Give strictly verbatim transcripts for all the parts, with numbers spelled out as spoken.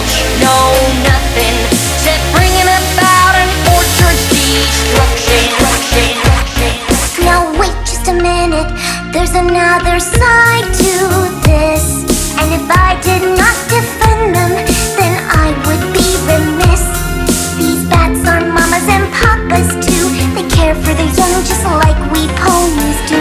much know nothing except bringing about an orchard's destruction. Now wait just a minute, there's another side to this. And if I did not defend them, then I would be remiss. These bats are mamas and papas too. They care for the young just like we ponies do.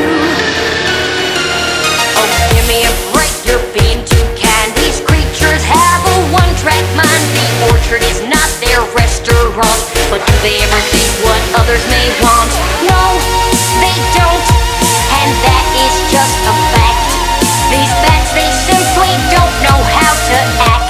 Oh, give me a break, you're being too kind. These creatures have a one-track mind. The orchard is not their restaurant, but do they ever think what others may want? No, they don't, and that is just a fact. These bats, they simply don't know how to act.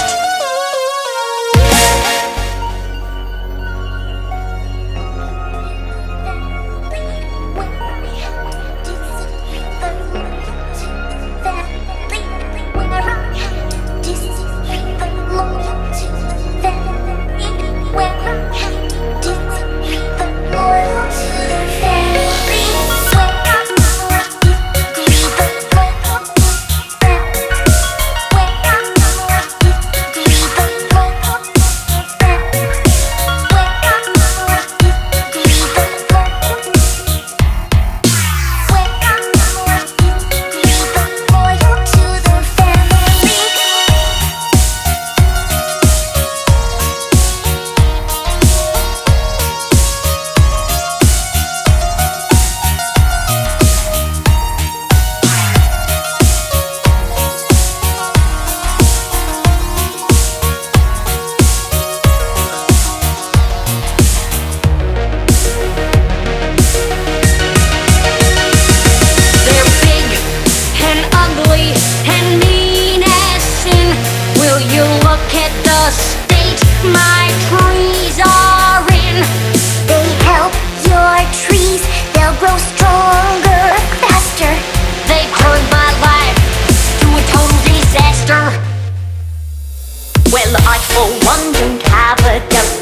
My trees are in. They help your trees, they'll grow stronger, faster. They've turned my life to a total disaster. Well, I for one don't have a doubt